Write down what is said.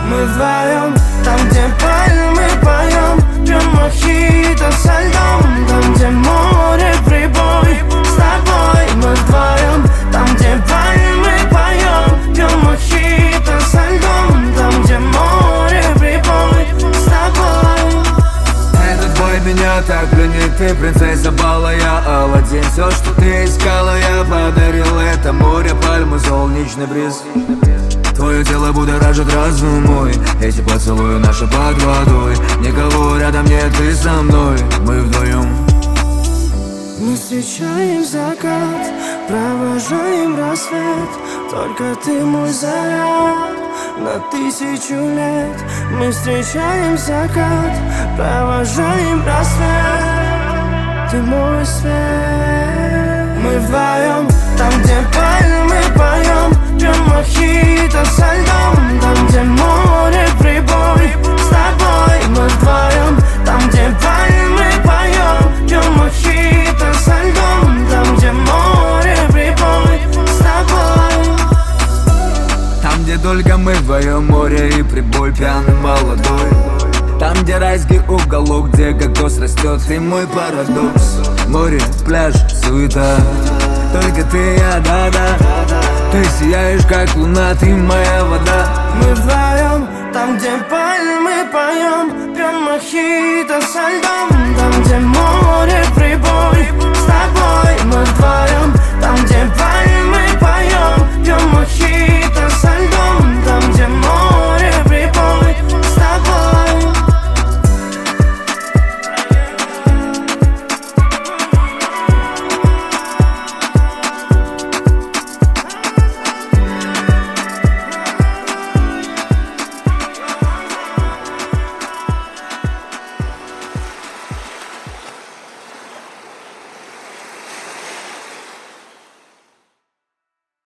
Мы вдвоем, там, где пальмы поем, пьем мохито со льдом. Там, где море прибой, с тобой. Мы вдвоем, там, где пальмы поем, пьем мохито со льдом. Там, где море прибой, с тобой. Этот бой меня так пленит, ты принцесса бала, я Аладдин. Все, что ты искала, я подарил. Это море, пальмы, солнечный бриз. Твое тело будоражит разум мой. Эти поцелуи наши под водой. Никого рядом нет, ты со мной. Мы вдвоем. Мы встречаем закат, провожаем рассвет. Только ты мой заряд на 1000 лет. Мы встречаем закат, провожаем рассвет. Ты мой свет. Мы вдвоем, там, где пальмы поем, пьем мохито со льдом. Там, где море прибой, с тобой. Мы вдвоем, там, где пальмы поем, пьем мохито со льдом. Там, где море прибой, с тобой. Там, где только мы вдвоем, море и прибой, пьяный молодой. Там, где райский уголок, где кокос растет, ты мой парадокс. Море, пляж, суета, только ты, я, да-да. Ты сияешь, как луна, ты моя вода. Мы вдвоем, там, где пальмы поем, пьем мохито со льдом. Там, где море